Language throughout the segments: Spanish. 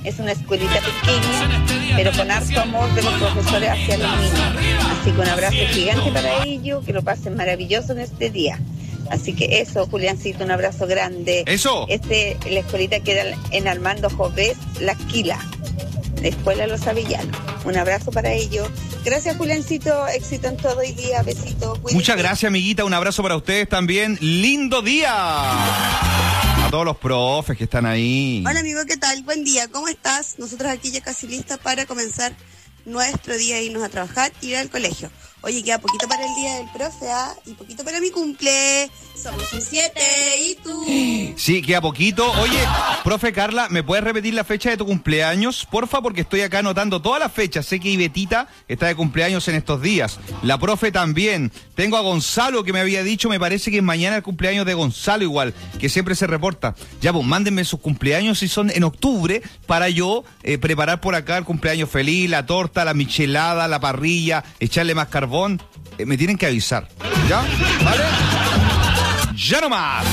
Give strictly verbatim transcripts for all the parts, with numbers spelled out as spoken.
Es una escuelita pequeña, pero con harto amor de los profesores hacia los niños. Así que un abrazo gigante para ellos, que lo pasen maravilloso en este día. Así que eso, Juliancito, un abrazo grande. Eso. Este, la escuelita queda en Armando Jovés, La Esquila, la Escuela Los Avellanos. Un abrazo para ellos. Gracias, Juliancito. Éxito en todo hoy día. Besitos. Muchas gracias, amiguita. Un abrazo para ustedes también. ¡Lindo día! A todos los profes que están ahí. Hola, amigo, ¿qué tal? Buen día. ¿Cómo estás? Nosotros aquí ya casi listas para comenzar nuestro día, irnos a trabajar y ir al colegio. Oye, queda poquito para el día del profe, ¿ah? Y poquito para mi cumple. Somos un siete, ¿y tú? Sí, queda poquito. Oye, profe Carla, ¿me puedes repetir la fecha de tu cumpleaños? Porfa, porque estoy acá anotando todas las fechas. Sé que Ibetita está de cumpleaños en estos días. La profe también. Tengo a Gonzalo que me había dicho, me parece que es mañana el cumpleaños de Gonzalo igual, que siempre se reporta. Ya, pues, mándenme sus cumpleaños si son en octubre para yo eh, preparar por acá el cumpleaños feliz, la torta, la michelada, la parrilla, echarle más carbón. Eh, me tienen que avisar. ¿Ya? ¿Vale? ¡Ya nomás!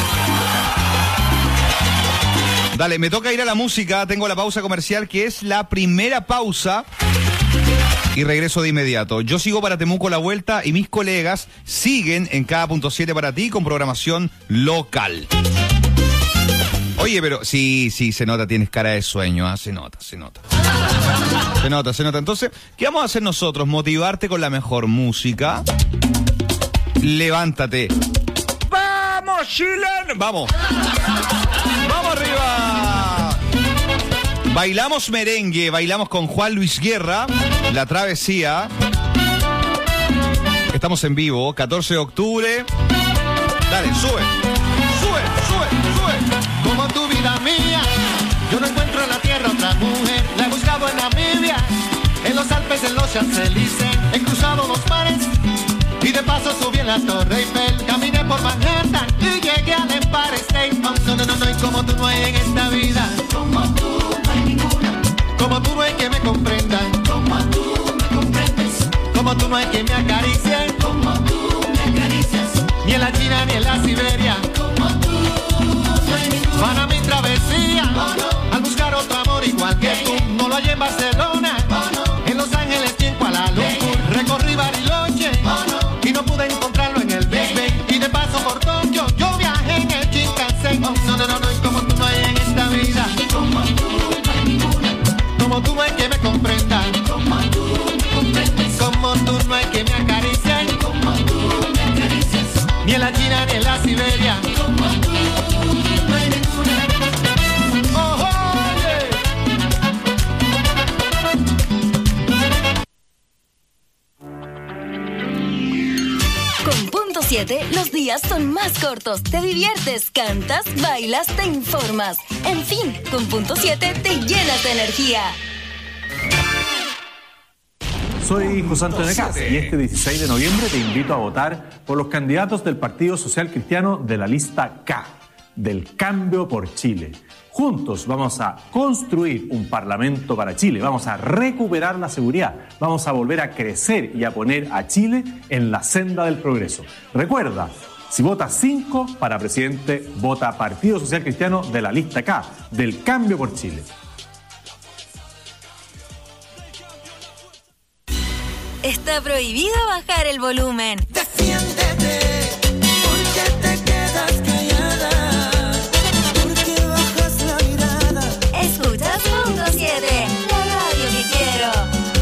Dale, me toca ir a la música. Tengo la pausa comercial, que es la primera pausa. Y regreso de inmediato. Yo sigo para Temuco la vuelta y mis colegas siguen en cada punto siete para ti con programación local. Oye, pero sí, sí, se nota, tienes cara de sueño, ¿ah? Se nota, se nota. Se nota, se nota. Entonces, ¿qué vamos a hacer nosotros? Motivarte con la mejor música. Levántate. ¡Vamos, Chile! ¡Vamos! ¡Vamos arriba! Bailamos merengue, bailamos con Juan Luis Guerra, La Travesía. Estamos en vivo, catorce de octubre. Dale, sube. Sube, sube, sube. Como tu vida mía, yo no encuentro en la tierra otra mujer. La he buscado en Namibia, en los Alpes, en los Champs-Élysées. He cruzado los mares y de paso subí en la Torre Eiffel. Caminé por Manhattan y llegué al Empire State. No, no, no, no, y como tú no hay en esta vida. Como tú no hay ninguna. Como tú no hay que me comprendan. Como tú me comprendes. Como tú no hay que me acaricien. Como tú me acaricias. Ni en la China ni en la Siberia. Como tú no hay ninguna. Para mi travesía, oh, no. Al buscar otro amor igual que tú. No lo hallé en Barcelona, oh, no. En Los Ángeles y en Kuala Lumpur. Recorrí Bariloche, oh, no. Y no pude encontrarlo en el Big Ben. Y de paso por Tokio, yo viajé en el Shinkansen. Oh, no, no, no, no, y como tú no hay en esta vida. Como tú no hay ninguna. Como tú no hay que me comprendan. Como tú me comprendes. Como tú no hay que me acaricien. Como tú me acaricias. Ni en la China ni en la Siberia. Como tú no hay ninguna. Oh, oye. Con punto siete, los días son más cortos. Te diviertes, cantas, bailas, te informas. En fin, con punto siete te llenas de energía. Soy José Antonio Cas y este dieciséis de noviembre te invito a votar por los candidatos del Partido Social Cristiano de la lista K, del Cambio por Chile. Juntos vamos a construir un parlamento para Chile, vamos a recuperar la seguridad, vamos a volver a crecer y a poner a Chile en la senda del progreso. Recuerda, si votas cinco para presidente, vota Partido Social Cristiano de la lista K, del Cambio por Chile. Está prohibido bajar el volumen. Defiéndete, porque te quedas callada, porque bajas la mirada. Escuchas punto siete, la radio que quiero.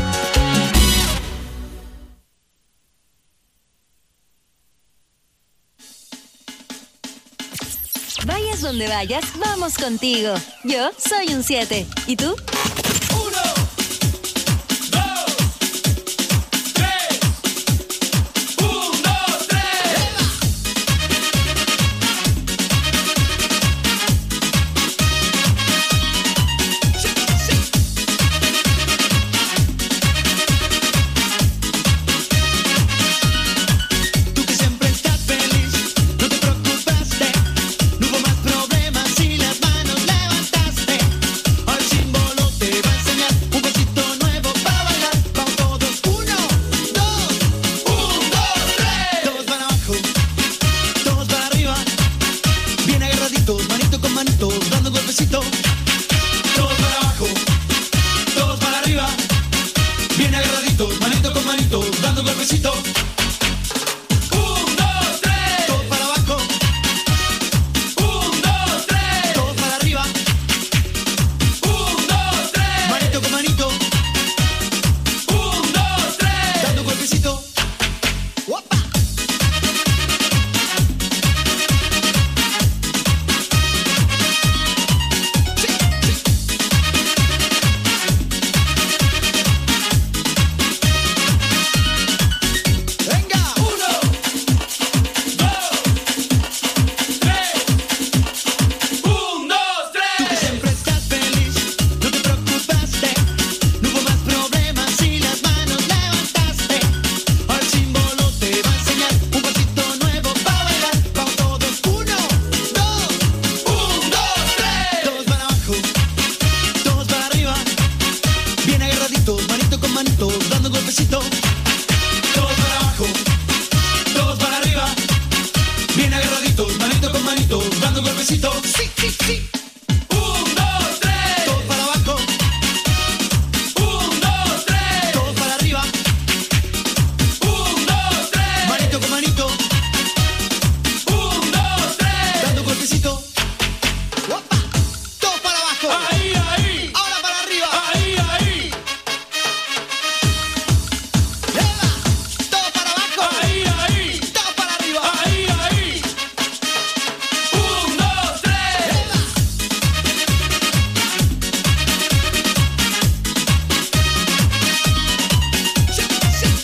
Vayas donde vayas, vamos contigo. Yo soy un siete. ¿Y tú? No hubo más problemas y las manos levantaste. Al símbolo golpecito. Todos para abajo, todos para arriba. Bien agarraditos, manito con manito, dando un golpecito. Sí, sí, sí. Un, dos, tres. Todos para abajo. Un, dos, tres. Todos para arriba. Un, dos, tres. Manito con manito. Un, dos, tres. Dando un golpecito. ¡Opa! Todos para abajo. Ahí, ahí. Ahora para arriba. Ahí, ahí. ¡Eva! Todos para abajo. Ahí, ahí. Todos para arriba. Ahí, ahí. Un, dos, tres. ¡Eva! Sí, sí.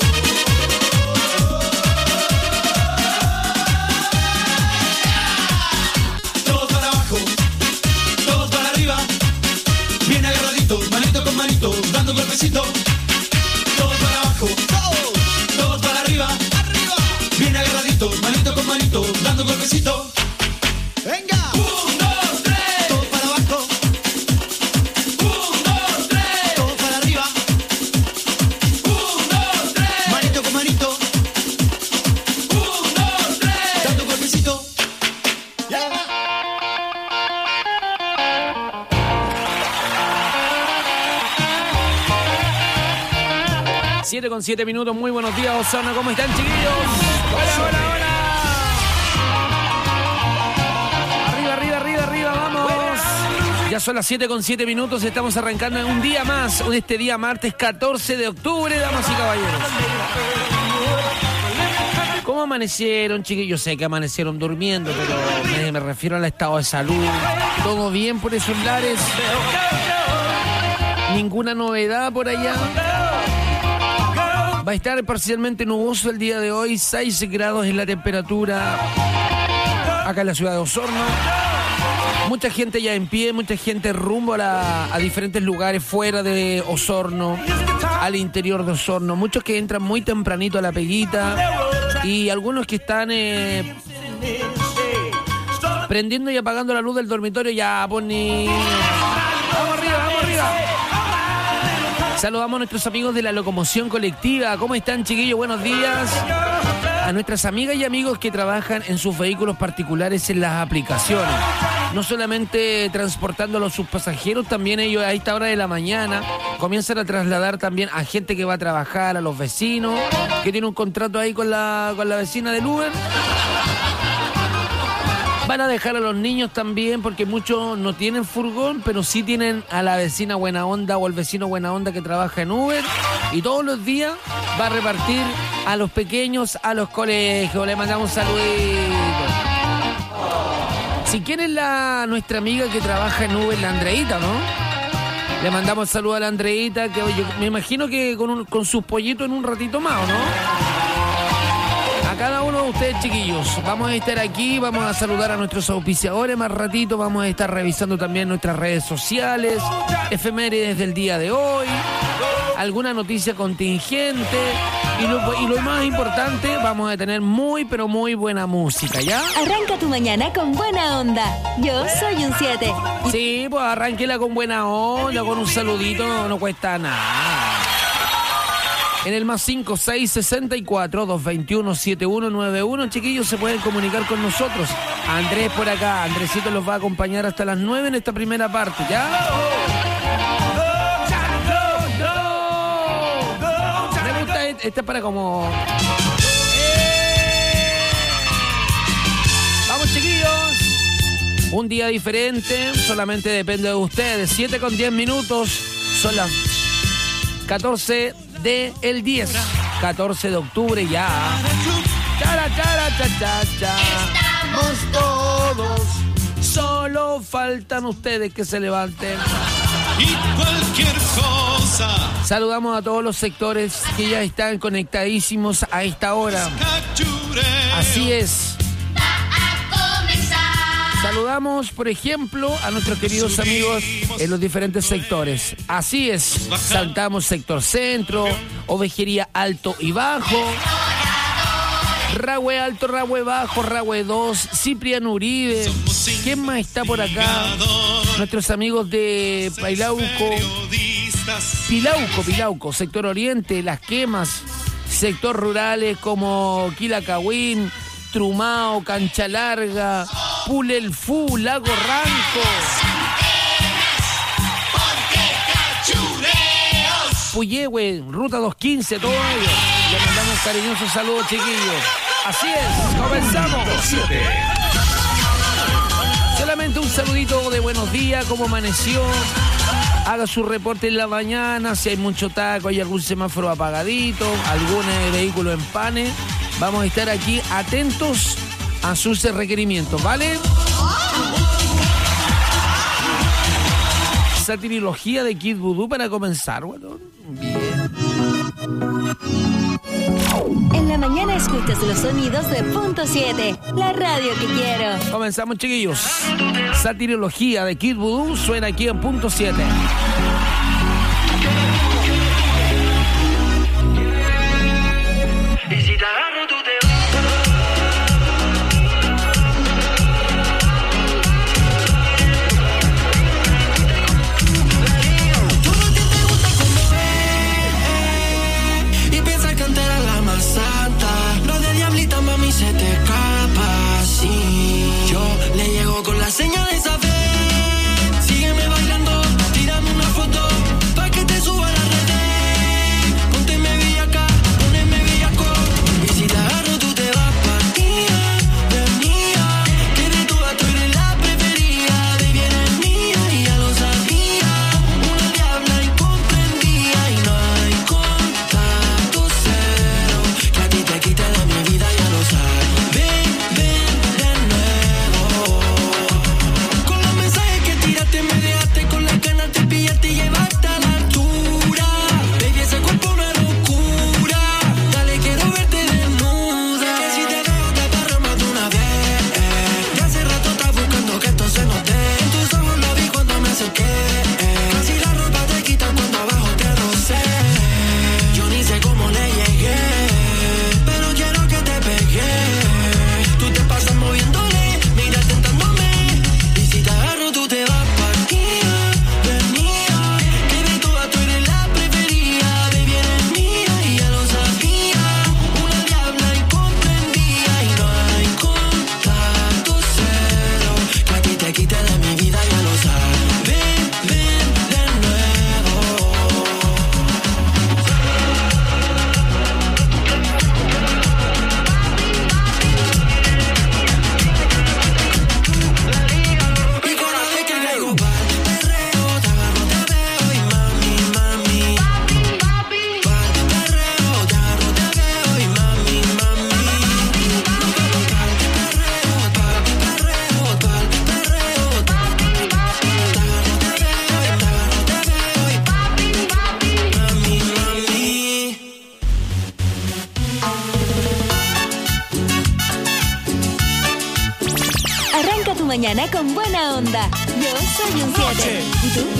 Todos para abajo, todos para arriba, bien agarraditos, manito con manito, dando un golpecito. Todos para abajo, todos, todos para arriba, arriba, bien agarraditos, manito con manito, dando un golpecito. Venga, un, dos, tres, todos para abajo. Un, dos, tres, todos para arriba. Un, dos, tres, manito con manito. Un, dos, tres, dando un golpecito. Ya. siete con siete minutos, muy buenos días, Osorno, ¿cómo están, chiquillos? Hola, hola, hola. Arriba, arriba, arriba, arriba, vamos. Ya son las siete con siete minutos, estamos arrancando en un día más, este día martes catorce de octubre, damas y caballeros. ¿Cómo amanecieron, chiquillos? Yo sé que amanecieron durmiendo, pero me, me refiero al estado de salud. ¿Todo bien por esos lares? ¿Ninguna novedad por allá? Va a estar parcialmente nuboso el día de hoy, seis grados en la temperatura acá en la ciudad de Osorno. Mucha gente ya en pie, mucha gente rumbo a, la, a diferentes lugares fuera de Osorno, al interior de Osorno. Muchos que entran muy tempranito a la peguita y algunos que están eh, prendiendo y apagando la luz del dormitorio. Ya, poni. Vamos arriba, vamos arriba. Saludamos a nuestros amigos de la locomoción colectiva. ¿Cómo están, chiquillos? Buenos días. A nuestras amigas y amigos que trabajan en sus vehículos particulares en las aplicaciones. No solamente transportando a sus pasajeros, también ellos a esta hora de la mañana comienzan a trasladar también a gente que va a trabajar, a los vecinos, que tiene un contrato ahí con la, con la vecina del Uber. Van a dejar a los niños también, porque muchos no tienen furgón, pero sí tienen a la vecina buena onda o el vecino buena onda que trabaja en Uber. Y todos los días va a repartir a los pequeños a los colegios. Le mandamos un saludito. Si quieren la nuestra amiga que trabaja en Uber, la Andreita, ¿no? Le mandamos saludo a la Andreita, que yo me imagino que con, un, con sus pollitos en un ratito más, ¿no? A cada uno de ustedes, chiquillos, vamos a estar aquí, vamos a saludar a nuestros auspiciadores más ratito, vamos a estar revisando también nuestras redes sociales, efemérides del día de hoy, alguna noticia contingente y lo, y lo más importante, vamos a tener muy pero muy buena música, ¿ya? Arranca tu mañana con buena onda. Yo soy un siete. Sí, pues arránquela con buena onda, con un saludito, no, no cuesta nada. En el más cinco seis sesenta y cuatro, doscientos veintiuno, setenta y uno noventa y uno, chiquillos, se pueden comunicar con nosotros. Andrés por acá, Andresito los va a acompañar hasta las nueve en esta primera parte, ¿ya? Me gusta esta para como... Vamos, chiquillos. Un día diferente, solamente depende de ustedes. siete con diez minutos, son las catorce de el diez, catorce de octubre ya. Chara, chara, cha, cha, cha. Estamos todos, solo faltan ustedes que se levanten. Y cualquier cosa. Saludamos a todos los sectores que ya están conectadísimos a esta hora. Así es. Saludamos, por ejemplo, a nuestros queridos amigos en los diferentes sectores. Así es, saltamos sector centro, ovejería alto y bajo, Rahue alto, Rahue bajo, Rahue dos, Cipriano Uribe. ¿Quién más está por acá? Nuestros amigos de Pailauco, Pilauco, Pilauco, sector oriente, Las Quemas, sector rurales como Quilacahuín, Trumao, Cancha Larga, Pulelfú, Lago Ranco, Puyehue, Ruta doscientos quince, todo ello. Le mandamos cariñosos saludos, chiquillos. Así es, comenzamos. Solamente un saludito de buenos días, cómo amaneció. Haga su reporte en la mañana, si hay mucho taco, hay algún semáforo apagadito, algún vehículo en pane. Vamos a estar aquí atentos a sus requerimientos, ¿vale? Satirilogía de Kid Voodoo para comenzar, bueno, bien. En la mañana escuchas los sonidos de Punto siete, la radio que quiero. Comenzamos, chiquillos. Satirilogía de Kid Voodoo suena aquí en Punto siete. Y si te agarro, tú te vas. Tú no te te gusta como es. Y piensas que antes era la más santa. Lo de diablita, mami, se te escapa. Sí, yo le llego con la señal de esa fe. Sígueme bailando, tírame una foto pa' que te suba a la red. Pónteme villaca, poneme villaco. Y si te agarro, tú te vas partida de mía. Que de todas tú eres la preferida. Baby, eres mía y ya lo sabía. Una diabla incomprendida y no hay contacto cero. Que a ti te quita de mi vida, ya lo sabes. Ven, ven de nuevo. Con los mensajes que tiraste me dejaste con las ganas de pillarte y llevarte a la altura. Baby, ese cuerpo una locura. Dale, quiero verte desnuda. Que si te veo te agarro más de una vez. Ya hace rato estás buscando que esto se nos dé. En tus ojos lo vi cuando me acerqué. Casi la ropa te quitan cuando abajo te rocé. Yo ni sé cómo le llegué, pero quiero que te pegue. Tú te pasas moviéndole, mira tentándome. Y si te agarro tú te vas partida de mía. Que de todas tú eres la preferida. Baby, eres mía y ya lo sabía. Una diabla incomprendida y no hay contacto cero. Que a ti te quite de mi vida, ya lo sabes. Ven, ven de nuevo. Y cada vez que caigo pa'l perreo, te agarro, te veo y mami, mami. Pa'l perreo, te agarro, te veo y mami, mami. Pa'l perreo, pa'l perreo, pa'l perreo. Te agarro, te veo y te agarro, te veo y mami, mami. Arranca tu mañana con buena onda. Yo soy un siete. ¿Y tú?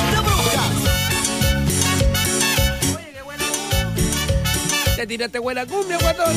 Te tiraste buena cumbia, guatón.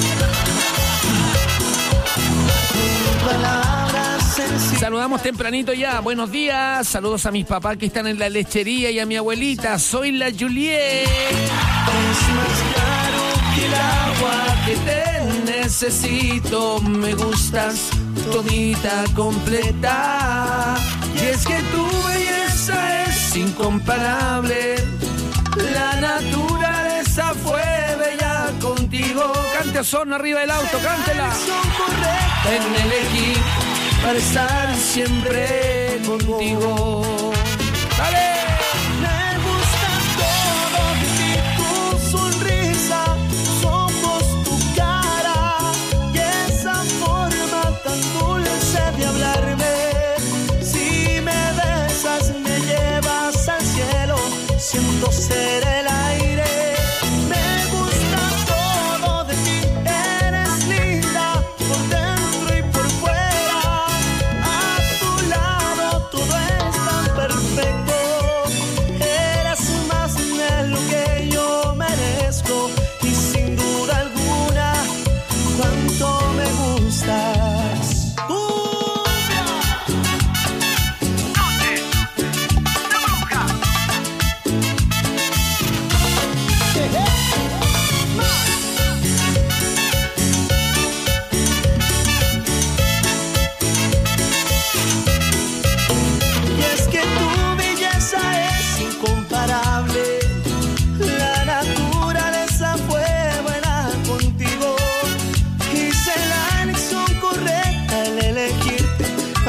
Saludamos tempranito ya. Buenos días. Saludos a mis papás que están en la lechería y a mi abuelita. Soy la Juliet. Es más claro que el agua que te necesito. Me gustas todita completa. Y es que tu belleza es incomparable. La naturaleza fue bella contigo. Cante a son arriba del auto, cántela. En elegí para estar siempre contigo. ¡Dale! Me gusta todo de ti, tu sonrisa, tus ojos, tu cara y esa forma tan dulce de hablarme. Si me besas, me llevas al cielo, siento ser el aire. Me gusta todo de ti, eres linda por dentro y por fuera. A tu lado todo es tan perfecto.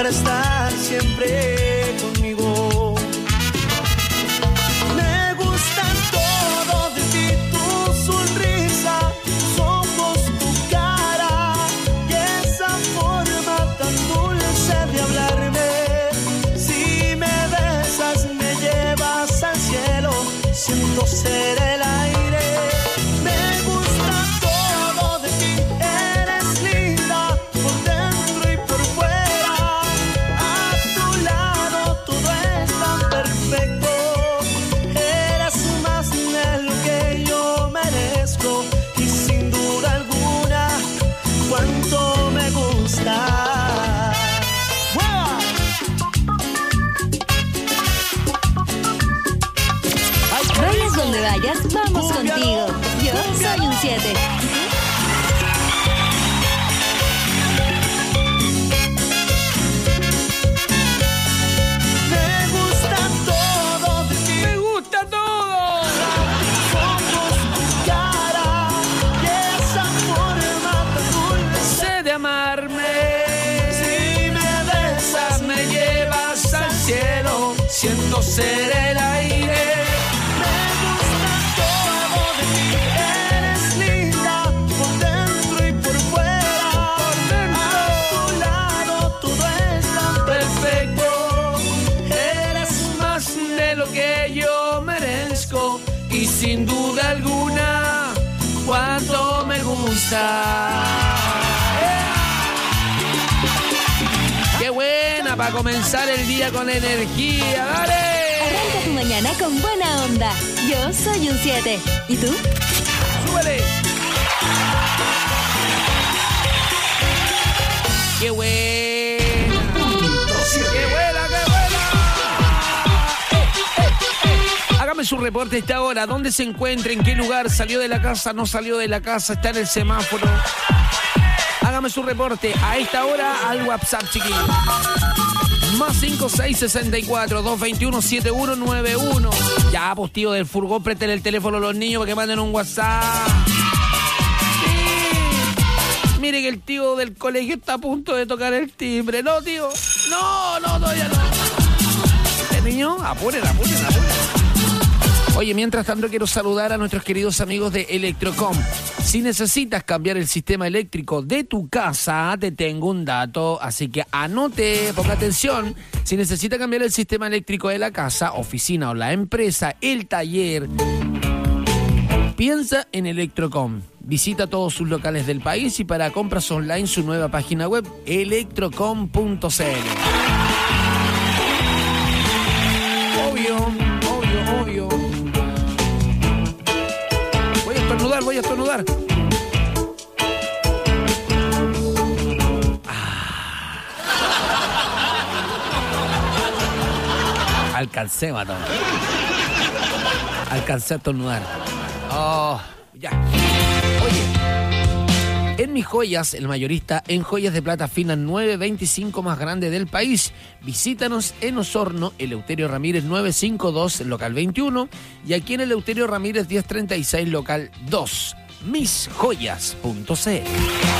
para estar siempre conmigo. Me gusta todo de ti, tu sonrisa, tus ojos, tu cara y esa forma tan dulce de hablarme. Si me besas me llevas al cielo, siento ser el aire. Me gusta todo de ti, eres linda por dentro y por fuera. A tu lado todo es tan perfecto. Eres más de lo que yo merezco y sin duda alguna cuánto me gusta. Vayas donde vayas, vamos contigo. Yo soy un siete. Me gusta todo de ti. ¡Me gusta todo! Tus ojos, tu cara y esa forma tan dulce. Sé de amarme. Si me besas Me llevas al cielo, siento ser el aire. me gusta todo de ti. Eres linda por dentro y por fuera. A tu lado todo es tan Perfecto, eres más de lo que yo merezco y sin duda alguna cuánto me gusta. ¡Qué buena para comenzar el día con energía! ¡Dale! Arranca tu mañana con buena onda. Yo soy un siete. ¿Y tú? ¡Súbele! ¡Qué buena! ¡Qué buena, qué buena! Eh, eh, eh. Hágame su reporte a esta hora. ¿Dónde se encuentra? ¿En qué lugar? ¿Salió de la casa? ¿No salió de la casa? ¿Está en el semáforo? Hágame su reporte a esta hora al WhatsApp, chiquillos. Más cinco seis seis cuatro, dos dos uno, siete uno nueve uno. Ya, pues tío del furgón, préstale el teléfono a los niños para que manden un WhatsApp. Sí. Mire que el tío del colegio está a punto de tocar el timbre. No, tío. No, no, todavía no. ¿El niño? Apuren, apuren, apuren. Oye, mientras tanto quiero saludar a nuestros queridos amigos de Electrocom. Si necesitas cambiar el sistema eléctrico de tu casa, te tengo un dato, así que anote, ponga atención. Si necesita cambiar el sistema eléctrico de la casa, oficina o la empresa, el taller, piensa en Electrocom. Visita todos sus locales del país y para compras online su nueva página web, electrocom punto c l. Obvio, obvio, obvio. Voy a estornudar, voy a estornudar. Ah. Alcancé, matón. Alcancé a estornudar. Oh, ya. Oye, en Mis Joyas, el mayorista en joyas de plata fina nueve veinticinco más grande del país. Visítanos en Osorno, Eleuterio Ramírez nueve cincuenta y dos, local veintiuno, y aquí en Eleuterio Ramírez diez treinta y seis, local dos. mis joyas punto c l.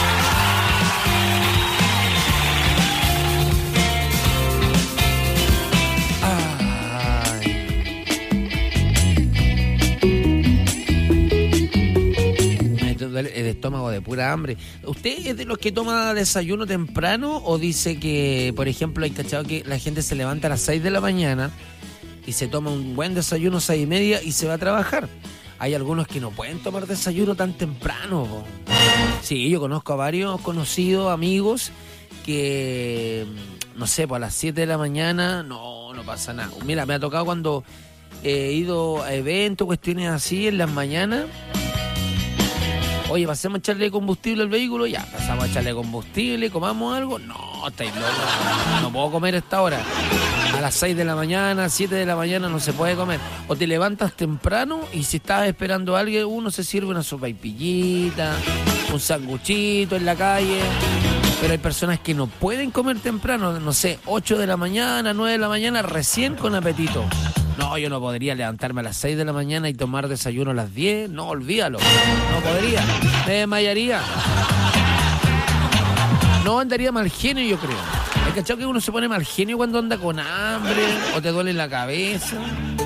El estómago de pura hambre. ¿Usted es de los que toma desayuno temprano o dice que, por ejemplo, hay cachado que la gente se levanta a las seis de la mañana y se toma un buen desayuno, seis y media, y se va a trabajar? Hay algunos que no pueden tomar desayuno tan temprano, po. Sí, yo conozco a varios conocidos, amigos, que, no sé, pues a las siete de la mañana, no, no pasa nada. Mira, me ha tocado cuando he ido a eventos, cuestiones así, en las mañanas. Oye, pasemos a echarle combustible al vehículo, ya, pasamos a echarle combustible, comamos algo. No, estáis locos, no puedo comer a esta hora. A las seis de la mañana, siete de la mañana no se puede comer. O te levantas temprano y si estás esperando a alguien, uno se sirve una sopaipillita, un sanguchito en la calle. Pero hay personas que no pueden comer temprano, no sé, ocho de la mañana, nueve de la mañana, recién con apetito. No, yo no podría levantarme a las seis de la mañana y tomar desayuno a las diez. No, olvídalo. No podría. Me desmayaría. No andaría mal genio, yo creo. Hay ¿Has cachado que uno se pone mal genio cuando anda con hambre o te duele la cabeza?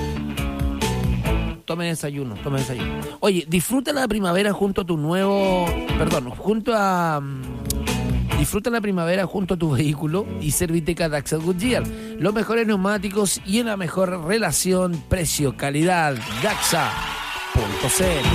Tome desayuno, tome desayuno. Oye, disfruta la primavera junto a tu nuevo... Perdón, junto a... Disfruta la primavera junto a tu vehículo y Serviteca Daxa Goodyear. Los mejores neumáticos y en la mejor relación precio-calidad. Daxa punto c l.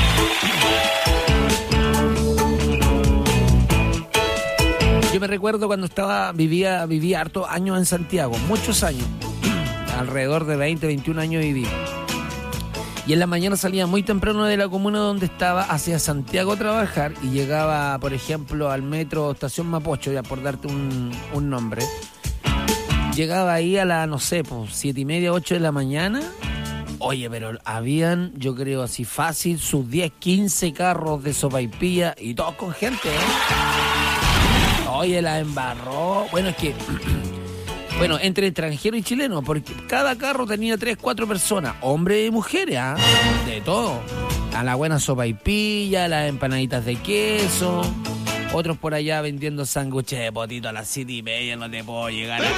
Yo me recuerdo cuando estaba vivía vivía harto años en Santiago, muchos años. Alrededor de veinte, veintiún años viví. Y en la mañana salía muy temprano de la comuna donde estaba hacia Santiago a trabajar y llegaba, por ejemplo, al metro Estación Mapocho, ya por darte un, un nombre. Llegaba ahí a las, no sé, pues, siete y media, ocho de la mañana. Oye, pero habían, yo creo así fácil, sus diez, quince carros de sopaipilla y todos con gente, ¿eh? Oye, la embarró. Bueno, es que... Bueno, entre extranjeros y chilenos, porque cada carro tenía tres, cuatro personas, hombres y mujeres, ¿ah? ¿eh? De todo. A la buena sopaipilla, las empanaditas de queso, otros por allá vendiendo sándwiches de potito a las siete y media, no te puedo llegar a...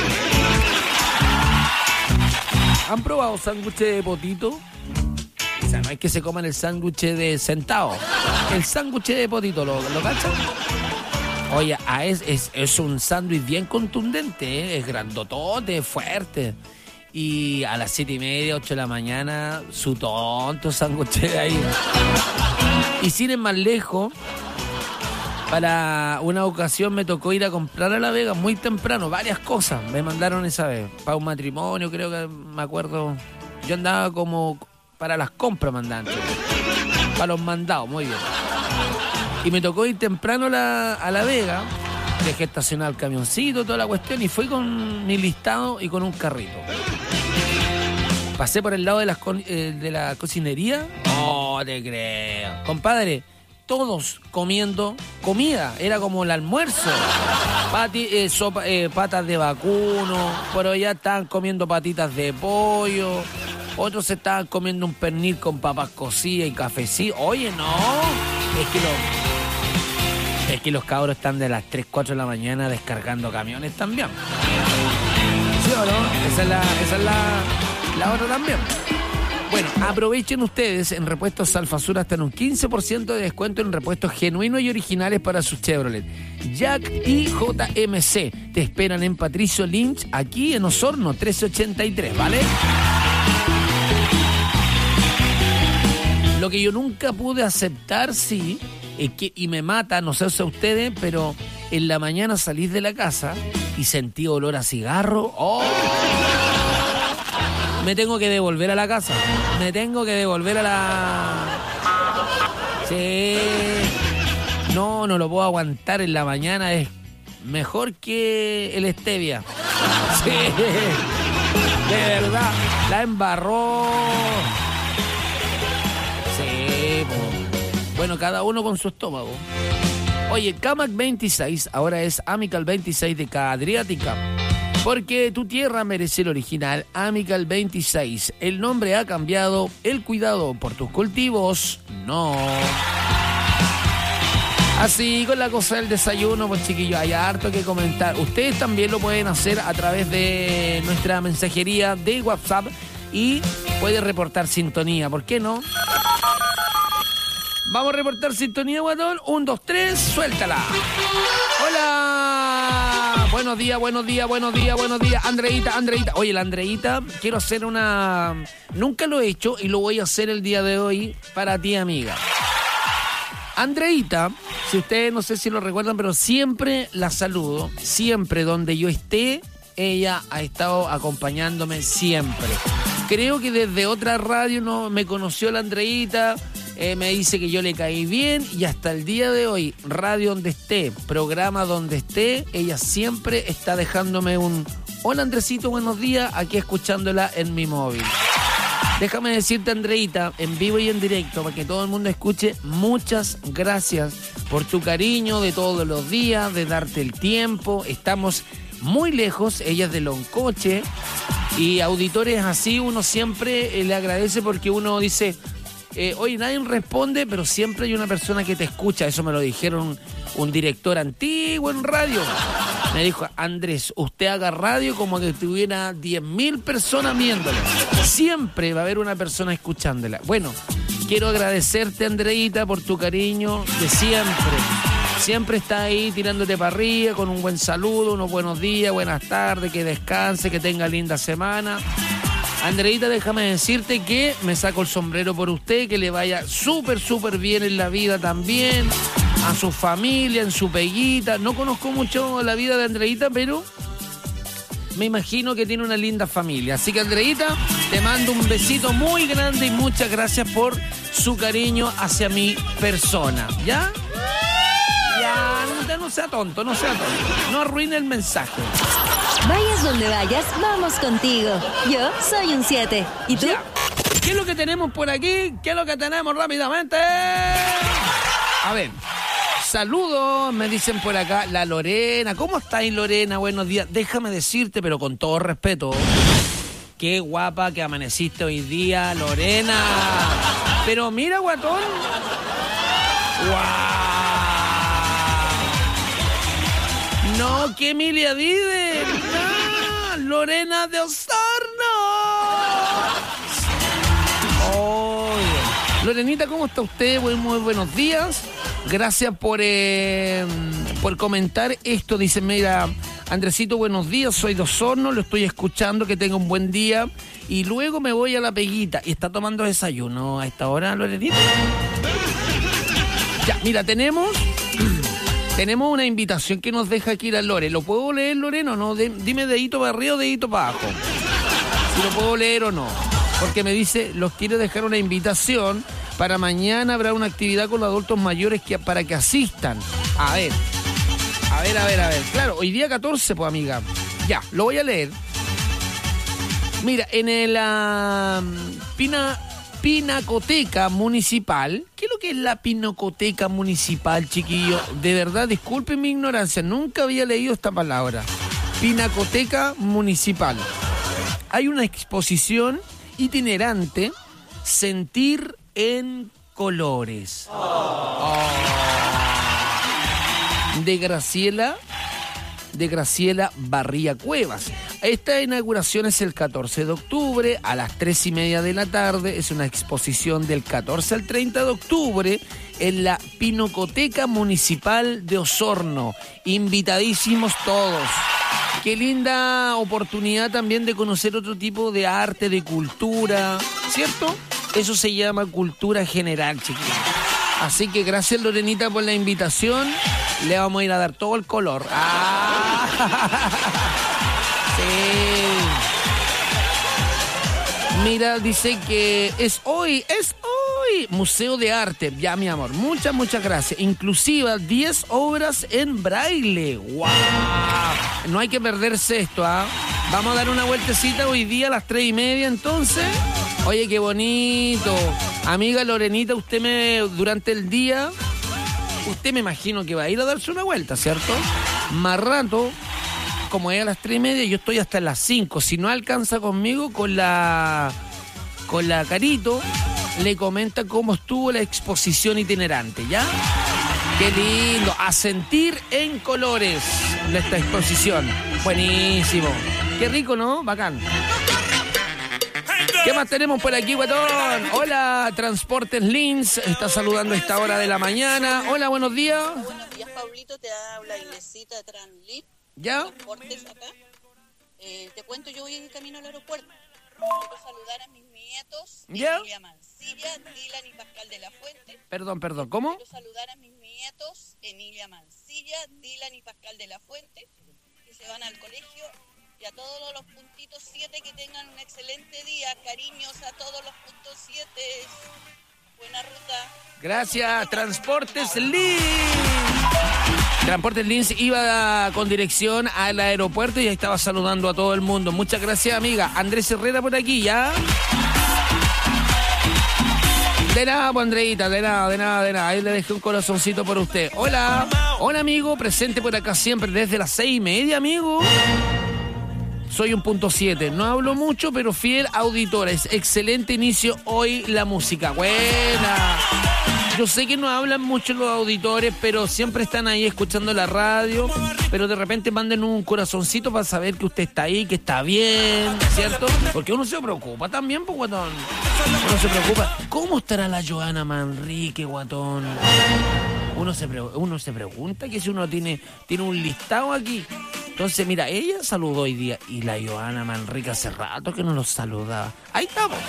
¿Han probado sándwiches de potito? O sea, no es que se coman el sándwich de sentado, el sándwich de potito, ¿lo, lo cachan? Oye, es, es, es un sándwich bien contundente, ¿eh? Es grandotote, fuerte. Y a las siete y media, ocho de la mañana, su tonto sándwich de ahí. Y sin ir más lejos, para una ocasión me tocó ir a comprar a La Vega muy temprano, varias cosas. Me mandaron esa vez, para un matrimonio, creo que me acuerdo. Yo andaba como para las compras mandantes, para los mandados, muy bien. Y me tocó ir temprano a la, a la Vega, dejé estacionar el camioncito, toda la cuestión, y fui con mi listado y con un carrito. Pasé por el lado de, las, eh, de la cocinería. No te creo. Compadre, todos comiendo comida, era como el almuerzo. Pati, eh, sopa, eh, patas de vacuno, por allá estaban comiendo patitas de pollo, otros estaban comiendo un pernil con papas cocidas y cafecito. Oye, no, es que los... Es que los cabros están de las tres, cuatro de la mañana descargando camiones también. ¿Sí o no? Esa es la, esa es la, la otra también. Bueno, aprovechen ustedes en repuestos Alfasur hasta en un quince por ciento de descuento en repuestos genuinos y originales para sus Chevrolet. Jack y J M C te esperan en Patricio Lynch, aquí en Osorno trece ochenta y tres, ¿vale? Lo que yo nunca pude aceptar, sí, es que, y me mata, no sé si a ustedes, pero en la mañana salís de la casa y sentí olor a cigarro. ¡Oh! Me tengo que devolver a la casa. Me tengo que devolver a la... Sí. No, no lo puedo aguantar en la mañana. Es mejor que el stevia. Sí. De verdad. La embarró. Sí, po. Bueno, cada uno con su estómago. Oye, Camac veintiséis ahora es Amical veintiséis de K Adriática. Porque tu tierra merece el original Amical veintiséis. El nombre ha cambiado, el cuidado por tus cultivos, no. Así con la cosa del desayuno, pues chiquillos, hay harto que comentar. Ustedes también lo pueden hacer a través de nuestra mensajería de WhatsApp y pueden reportar sintonía, ¿por qué no? Vamos a reportar sintonía, guatón. Un, dos, tres, suéltala. Hola. Buenos días, buenos días, buenos días, buenos días. Andreita, Andreita. Oye, la Andreita, quiero hacer una... Nunca lo he hecho y lo voy a hacer el día de hoy para ti, amiga. Andreita, si ustedes no sé si lo recuerdan, pero siempre la saludo. Siempre donde yo esté, ella ha estado acompañándome siempre. Creo que desde otra radio no me conoció la Andreita. Eh, me dice que yo le caí bien y hasta el día de hoy, radio donde esté, programa donde esté, ella siempre está dejándome un hola Andresito, buenos días, aquí escuchándola en mi móvil. Déjame decirte, Andreita, en vivo y en directo, para que todo el mundo escuche, muchas gracias por tu cariño de todos los días, de darte el tiempo. Estamos muy lejos, ella es de Loncoche, y auditores así uno siempre eh, le agradece porque uno dice... Eh, hoy nadie responde, pero siempre hay una persona que te escucha. Eso me lo dijeron un, un director antiguo en radio. Me dijo, Andrés, usted haga radio como que tuviera diez mil personas viéndola. Siempre va a haber una persona escuchándola. Bueno, quiero agradecerte, Andreita, por tu cariño de siempre. Siempre está ahí tirándote para arriba con un buen saludo, unos buenos días, buenas tardes, que descanse, que tenga linda semana. Andreita, déjame decirte que me saco el sombrero por usted, que le vaya súper, súper bien en la vida también, a su familia, en su peguita. No conozco mucho la vida de Andreita, pero me imagino que tiene una linda familia. Así que, Andreita, te mando un besito muy grande y muchas gracias por su cariño hacia mi persona. ¿Ya? Ya, no, no sea tonto, no sea tonto. No arruine el mensaje. Vayas donde vayas, vamos contigo. Yo soy un siete. ¿Y tú? Ya. ¿Qué es lo que tenemos por aquí? ¿Qué es lo que tenemos rápidamente? A ver. Saludos, me dicen por acá. La Lorena. ¿Cómo estáis, Lorena? Buenos días. Déjame decirte, pero con todo respeto, qué guapa que amaneciste hoy día, Lorena. Pero mira, guatón. ¡Guau! No, que Emilia vive. No, Lorena de Osorno. Oh, Lorenita, ¿cómo está usted? Muy, muy buenos días. Gracias por, eh, por comentar esto. Dice, mira, Andresito, buenos días. Soy de Osorno, lo estoy escuchando. Que tenga un buen día. Y luego me voy a la peguita. ¿Y está tomando desayuno a esta hora, Lorenita? Ya, mira, tenemos... Tenemos una invitación que nos deja aquí la Lore. ¿Lo puedo leer, Lorena, o no? De, dime dedito para arriba o dedito para abajo. Si lo puedo leer o no. Porque me dice, los quiere dejar una invitación para mañana. Habrá una actividad con los adultos mayores que, para que asistan. A ver, a ver, a ver, a ver. Claro, hoy día catorce, pues, amiga. Ya, lo voy a leer. Mira, en el uh, Pina... Pinacoteca Municipal. ¿Qué es lo que es la Pinacoteca Municipal, chiquillo? De verdad, disculpen mi ignorancia, nunca había leído esta palabra. Pinacoteca Municipal. Hay una exposición itinerante, Sentir en Colores. Oh. De Graciela, de Graciela Barría Cuevas. Esta inauguración es el catorce de octubre a las tres y media de la tarde. Es una exposición del catorce al treinta de octubre en la Pinacoteca Municipal de Osorno. Invitadísimos todos. Qué linda oportunidad también de conocer otro tipo de arte, de cultura, ¿cierto? Eso se llama cultura general, chiquillos. Así que gracias, Lorenita, por la invitación. Le vamos a ir a dar todo el color. ¡Ah! Sí. Mira, dice que es hoy, es hoy. Museo de Arte. Ya, mi amor. Muchas, muchas gracias. Inclusive diez obras en braille. ¡Wow! No hay que perderse esto, ¿ah? ¿eh? Vamos a dar una vueltecita hoy día a las tres y media, entonces. Oye, qué bonito. Amiga Lorenita, usted me, durante el día, usted me imagino que va a ir a darse una vuelta, ¿cierto? Más rato, como es a las tres y media, yo estoy hasta las cinco. Si no alcanza conmigo, con la con la Carito, le comenta cómo estuvo la exposición itinerante, ¿ya? Qué lindo, a sentir en colores de esta exposición. Buenísimo. Qué rico, ¿no? Bacán. ¿Qué más tenemos por aquí, guatón? Hola, Transportes Lins, está saludando a esta hora de la mañana. Hola, buenos días. Buenos días, Pablito, te habla Inesita Translip. ¿Ya? Transportes acá. Eh, te cuento, yo voy en camino al aeropuerto. Quiero saludar a mis nietos, ¿Ya? Emilia Mancilla, Dylan y Pascal de la Fuente. Perdón, perdón, ¿cómo? Quiero saludar a mis nietos, Emilia Mancilla, Dylan y Pascal de la Fuente, que se van al colegio. Y a todos los puntitos siete que tengan un excelente día. Cariños a todos los puntos siete. Buena ruta. Gracias, Transportes Lins. Transportes Lins iba con dirección al aeropuerto y ahí estaba saludando a todo el mundo. Muchas gracias, amiga. Andrés Herrera por aquí, ¿ya? De nada, pues, Andreita, de nada, de nada, de nada. Ahí le dejé un corazoncito por usted. Hola. Hola, amigo. Presente por acá siempre desde las seis y media, amigo. Soy un punto siete, no hablo mucho, pero fiel auditora. Es excelente inicio hoy la música. Buena. Yo sé que no hablan mucho los auditores, pero siempre están ahí escuchando la radio, pero de repente manden un corazoncito para saber que usted está ahí, que está bien, ¿cierto? Porque uno se preocupa también, pues, guatón. Uno se preocupa. ¿Cómo estará la Joana Manrique, guatón? Uno se, pre- uno se pregunta que si uno tiene, tiene un listado aquí. Entonces, mira, ella saludó hoy día y la Joana Manrique hace rato que no los saludaba. Ahí estamos.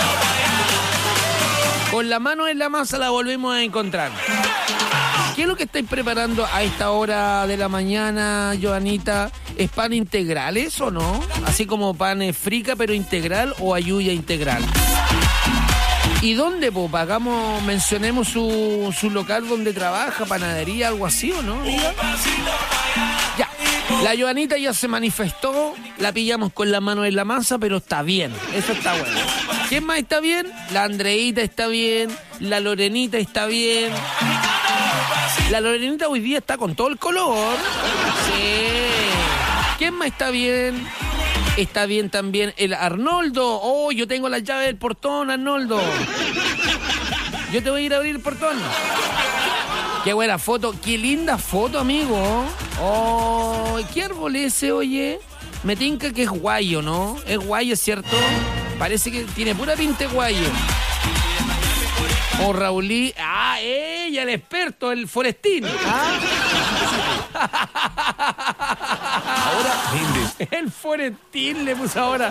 Con la mano en la masa la volvemos a encontrar. ¿Qué es lo que estáis preparando a esta hora de la mañana, Joanita? ¿Es pan integral eso, no? Así como pan frica pero integral o ayuya integral. ¿Y dónde, po? Pagamos, mencionemos su, su local donde trabaja, panadería, algo así, ¿o no? ¿Diga? Ya, la Joanita ya se manifestó, la pillamos con la mano en la masa, pero está bien, eso está bueno. ¿Quién más está bien? La Andreita está bien, la Lorenita está bien. La Lorenita hoy día está con todo el color. Sí. ¿Quién más está bien? Está bien también el Arnoldo. Oh, yo tengo la llave del portón, Arnoldo. Yo te voy a ir a abrir el portón. Qué buena foto, qué linda foto, amigo. Oh, ¿qué árbol es ese, oye? Me tinca que es guayo, ¿no? Es guayo, ¿cierto? Parece que tiene pura pinta de guayo. O Raulí. Ah, ella, el experto, el forestín. ¿Ah? Ahora vende. El forestín le puso ahora.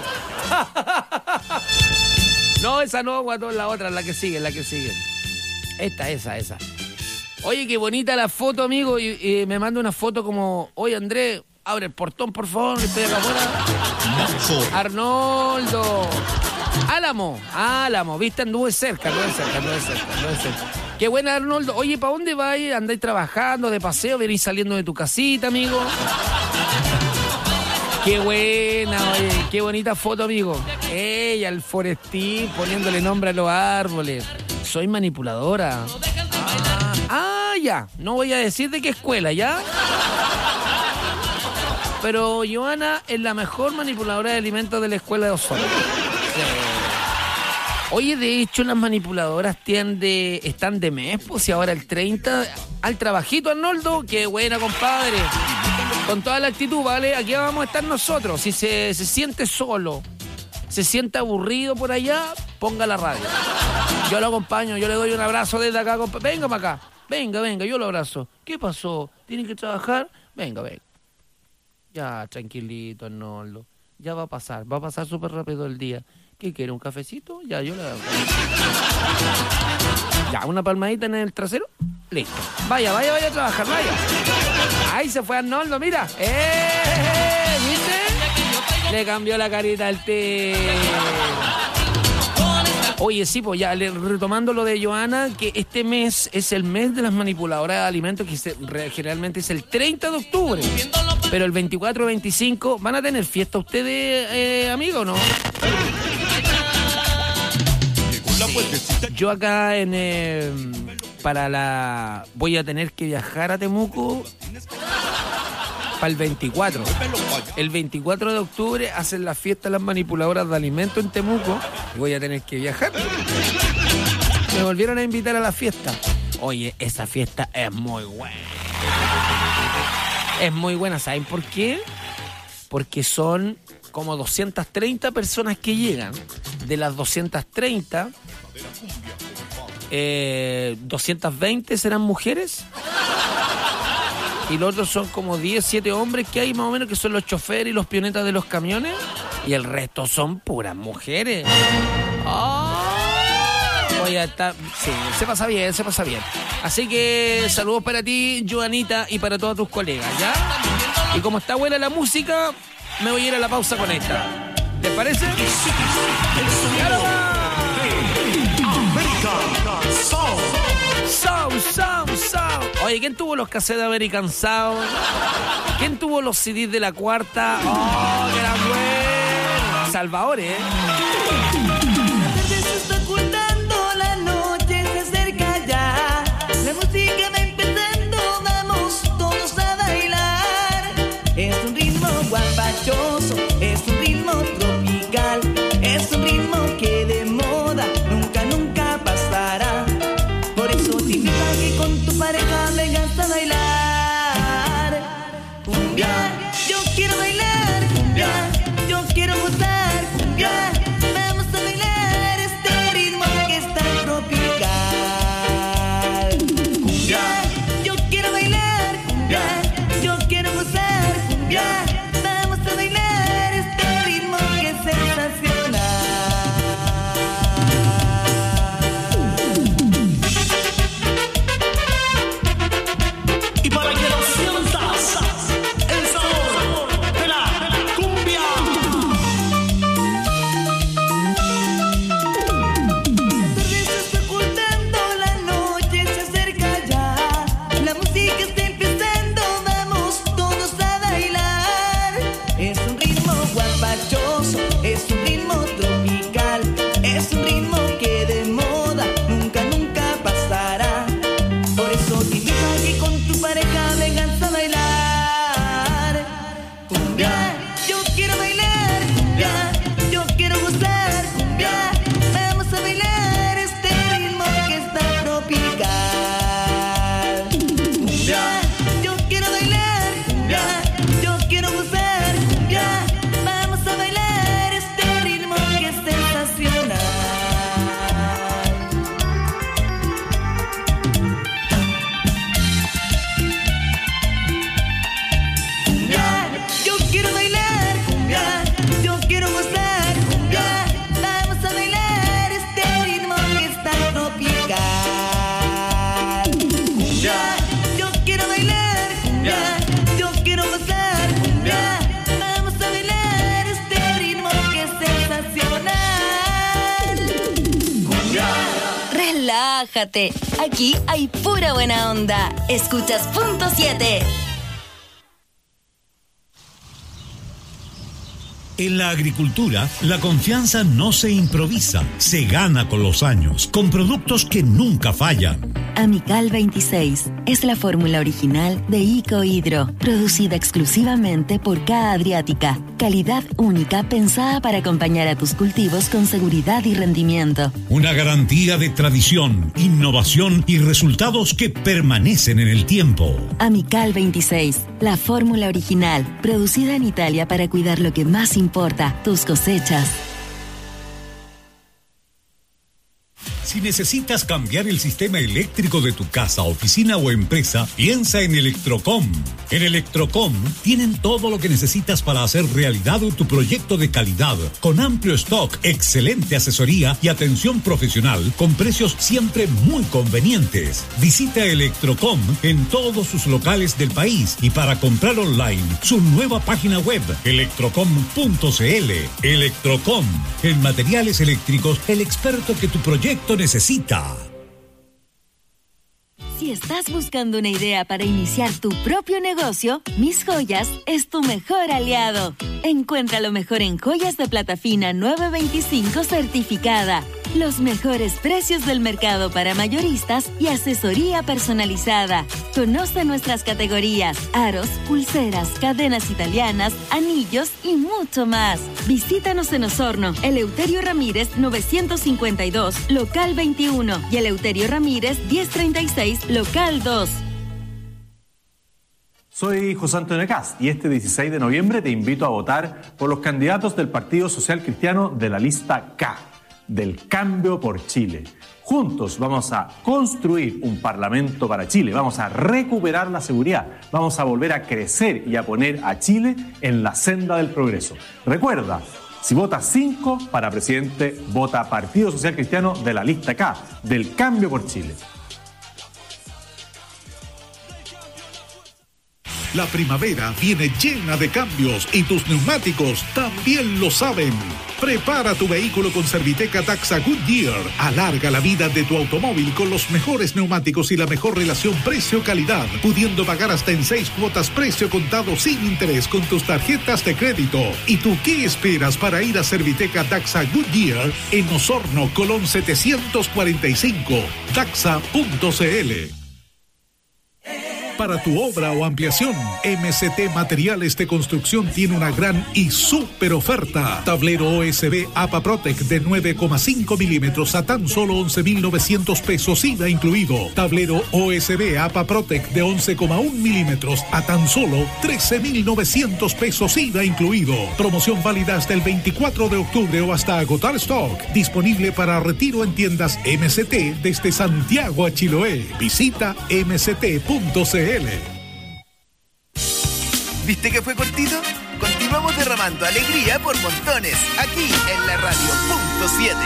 No, esa no, guatón, la otra, la que sigue, la que sigue. Esta, esa, esa. Oye, qué bonita la foto, amigo. Y, y me manda una foto como, oye, Andrés, abre el portón, por favor, que estoy acá afuera. Arnoldo. Álamo, Álamo, viste, anduve cerca, anduve cerca, anduve cerca, anduve cerca. Qué buena, Arnoldo. Oye, ¿para dónde vais? ¿Andáis trabajando, de paseo? ¿Venís saliendo de tu casita, amigo? Qué buena, oye, qué bonita foto, amigo. Ella, el forestín, poniéndole nombre a los árboles. Soy manipuladora. Ah, ah, ya, no voy a decir de qué escuela, ¿ya? Pero Joana es la mejor manipuladora de alimentos de la escuela de Osorno. Oye, de hecho, las manipuladoras tiende, están de mes, pues, si ahora el treinta, al trabajito, Arnoldo, qué buena, compadre. Con toda la actitud, ¿vale? Aquí vamos a estar nosotros. Si se, se siente solo, se siente aburrido por allá, ponga la radio. Yo lo acompaño, yo le doy un abrazo desde acá. Compa- venga para acá, venga, venga, yo lo abrazo. ¿Qué pasó? ¿Tienen que trabajar? Venga, venga. Ya, tranquilito, Arnoldo. Ya va a pasar, va a pasar súper rápido el día. ¿Qué quiere? ¿Un cafecito? Ya, yo le hago. Ya, una palmadita en el trasero. Listo. Vaya, vaya, vaya a trabajar, vaya. Ahí se fue Arnoldo, mira. ¡Eh! ¿Viste? Le cambió la carita al té. Oye, sí, pues ya, le- retomando lo de Joana, que este mes es el mes de las manipuladoras de alimentos, que se, re- generalmente es el treinta de octubre. Pero el veinticuatro y veinticinco, ¿van a tener fiesta ustedes, eh, amigos, o no? Yo acá en eh, para la voy a tener que viajar a Temuco para el veinticuatro. El veinticuatro de octubre hacen la fiesta de las manipuladoras de alimentos en Temuco y voy a tener que viajar. Me volvieron a invitar a la fiesta. Oye, esa fiesta es muy buena. Es muy buena, ¿saben por qué? Porque son como doscientas treinta personas que llegan. De las doscientas treinta, eh, doscientas veinte serán mujeres. Y los otros son como diez, siete hombres que hay más o menos, que son los choferes y los pionetas de los camiones. Y el resto son puras mujeres. ¡Oh! Voy a estar... Sí, se pasa bien, se pasa bien. Así que saludos para ti, Joanita, y para todos tus colegas, ¿ya? Y como está buena la música, me voy a ir a la pausa con esta. ¿Te parece? ¡Claro! Sound, sound, sound. Oye, ¿quién tuvo los cassettes de American Sound? ¿Quién tuvo los C Ds de la cuarta? ¡Oh, que eran buenos! Salvador, ¿eh? Se está ocultando, la noche se acerca ya. La música va empezando, vamos todos a bailar. Es un ritmo guapachoso, es un ritmo tropical. Es un ritmo que de moda nunca, nunca pasará. Por eso te relájate. Aquí hay pura buena onda. Escuchas Punto siete. En la agricultura, la confianza no se improvisa, se gana con los años, con productos que nunca fallan. Amical veintiséis es la fórmula original de Icohidro, producida exclusivamente por K Adriática. Calidad única pensada para acompañar a tus cultivos con seguridad y rendimiento. Una garantía de tradición, innovación y resultados que permanecen en el tiempo. Amical veintiséis, la fórmula original, producida en Italia para cuidar lo que más importa, tus cosechas. Si necesitas cambiar el sistema eléctrico de tu casa, oficina o empresa, piensa en Electrocom. En Electrocom tienen todo lo que necesitas para hacer realidad tu proyecto de calidad, con amplio stock, excelente asesoría y atención profesional, con precios siempre muy convenientes. Visita Electrocom en todos sus locales del país y para comprar online, su nueva página web, electrocom punto cl. Electrocom, en materiales eléctricos, el experto que tu proyecto necesita. Si estás buscando una idea para iniciar tu propio negocio, Mis Joyas es tu mejor aliado. Encuentra lo mejor en joyas de plata fina nueve veinticinco certificada. Los mejores precios del mercado para mayoristas y asesoría personalizada. Conoce nuestras categorías: aros, pulseras, cadenas italianas, anillos y mucho más. Visítanos en Osorno, Eleuterio Ramírez novecientos cincuenta y dos, local veintiuno, y Eleuterio Ramírez diez treinta y seis, local dos. Soy José Antonio Cast y este dieciséis de noviembre te invito a votar por los candidatos del Partido Social Cristiano de la lista K, del Cambio por Chile. Juntos vamos a construir un parlamento para Chile, vamos a recuperar la seguridad, vamos a volver a crecer y a poner a Chile en la senda del progreso. Recuerda, si votas cinco para presidente, vota Partido Social Cristiano de la lista K, del Cambio por Chile. La primavera viene llena de cambios y tus neumáticos también lo saben. Prepara tu vehículo con Serviteca Daxa Goodyear. Alarga la vida de tu automóvil con los mejores neumáticos y la mejor relación precio-calidad, pudiendo pagar hasta en seis cuotas precio contado sin interés con tus tarjetas de crédito. ¿Y tú qué esperas para ir a Serviteca Daxa Goodyear en Osorno, Colón setecientos cuarenta y cinco? Daxa punto cl. Para tu obra o ampliación, M S T Materiales de Construcción tiene una gran y súper oferta. Tablero O S B APA Protec de nueve coma cinco milímetros a tan solo once mil novecientos pesos I V A incluido. Tablero O S B APA Protec de once coma uno milímetros a tan solo trece mil novecientos pesos I V A incluido. Promoción válida hasta el veinticuatro de octubre o hasta agotar stock. Disponible para retiro en tiendas M S T desde Santiago a Chiloé. Visita m s t punto c l. ¿Viste que fue cortito? Continuamos derramando alegría por montones, aquí en la radio Punto siete.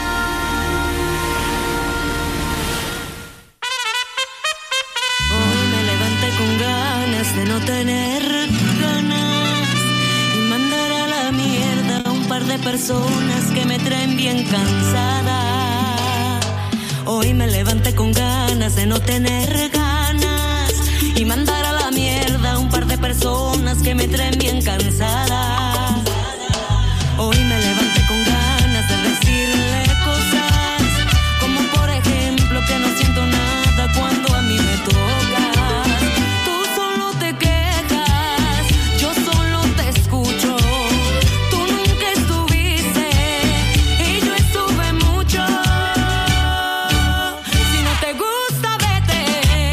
Hoy me levanté con ganas de no tener ganas y mandar a la mierda a un par de personas que me traen bien cansada. Hoy me levanté con ganas de no tener ganas y mandar a la mierda a un par de personas que me traen bien cansada. Hoy me levanté con ganas de decirle cosas, como por ejemplo que no siento nada cuando a mí me tocas. Tú solo te quejas, yo solo te escucho. Tú nunca estuviste y yo estuve mucho. Si no te gusta, vete.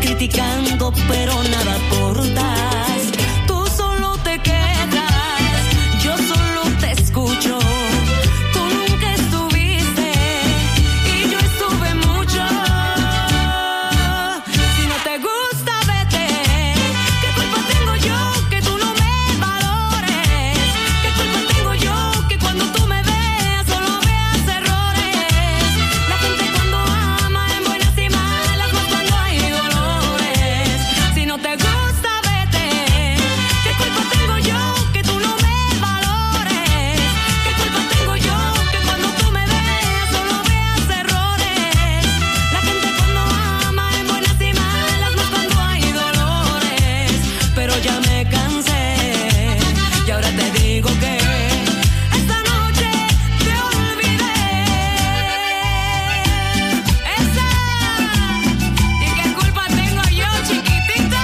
criticando, pero nada aportas. Tú solo te quedas, yo solo te escucho. Tú nunca estuviste y yo estuve mucho. Si no te gusta, vete. ¿Qué culpa tengo yo que tú no me valores? ¿Qué culpa tengo yo que cuando tú me veas solo veas errores? La gente cuando ama en buenas y malas, más cuando hay dolores. Si no te gusta, vete. ¿Qué culpa tengo yo que tú no me valores? ¿Qué culpa tengo yo que cuando tú me veas solo veas errores? La gente cuando ama en buenas y malas, más cuando hay dolores. Pero ya me cansé y ahora te digo que esta noche te olvidé. Esa. ¿Y qué culpa tengo yo, chiquitita?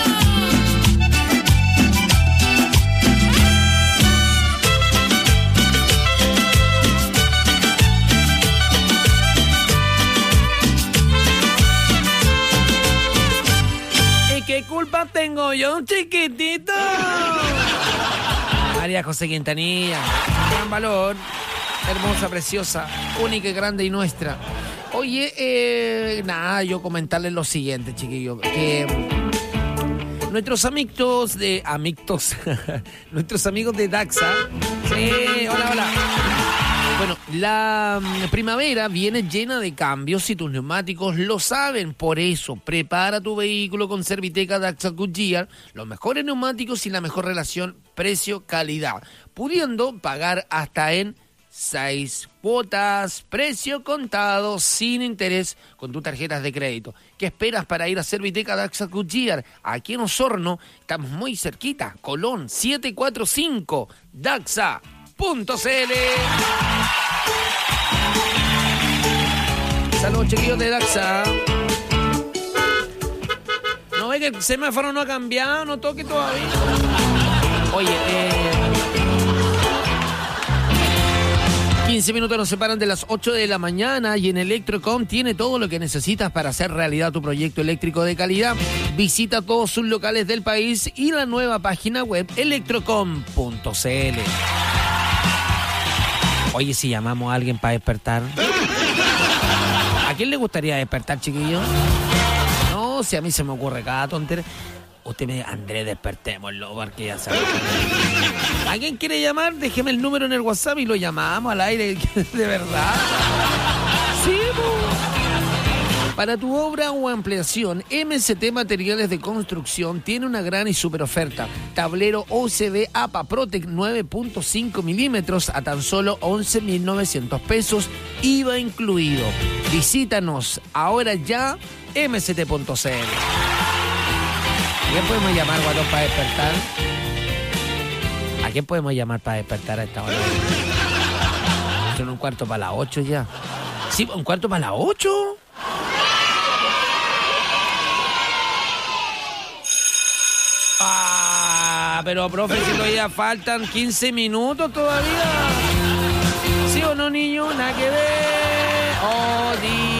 ¿Y qué culpa tengo yo, chiquitito? María José Quintanilla, gran valor, hermosa, preciosa, única y grande y nuestra. Oye, eh, nada, yo comentarles lo siguiente, chiquillos, que mm, nuestros amigos de... Amigos, nuestros amigos de Daxa, sí, hola, hola. Bueno, la mm, primavera viene llena de cambios y tus neumáticos lo saben. Por eso, prepara tu vehículo con Serviteca Daxa Goodyear, los mejores neumáticos y la mejor relación precio-calidad, pudiendo pagar hasta en seis cuotas, precio contado, sin interés, con tus tarjetas de crédito. ¿Qué esperas para ir a Serviteca Daxa Goodyear? Aquí en Osorno, estamos muy cerquita, Colón siete cuatro cinco, daxa punto c l. Saludos, chiquillos de Daxa. No ve que el semáforo no ha cambiado, no toque todavía. Oye, eh... quince minutos nos separan de las ocho de la mañana y en Electrocom tiene todo lo que necesitas para hacer realidad tu proyecto eléctrico de calidad. Visita todos sus locales del país y la nueva página web electrocom punto c l. Oye, si llamamos a alguien para despertar. ¿A quién le gustaría despertar, chiquillo? No, si a mí se me ocurre cada tontera. Usted me dice, Andrés, despertémoslo, porque ya sabe. ¿Alguien quiere llamar? Déjeme el número en el WhatsApp y lo llamamos al aire, de verdad. Sí, po. Para tu obra o ampliación, M S T Materiales de Construcción tiene una gran y super oferta. Tablero O C D A P A Protec nueve punto cinco milímetros a tan solo once mil novecientos pesos, I V A incluido. Visítanos ahora ya, M S T punto c l. ¿A quién podemos llamar, guatón, para despertar? ¿A quién podemos llamar para despertar a esta hora? Son un cuarto para las ocho ya. ¿Sí? ¿Un cuarto para las ocho? Ah, pero profe, si todavía faltan quince minutos todavía. ¿Sí o no, niño? Nada que ver. Oh, di.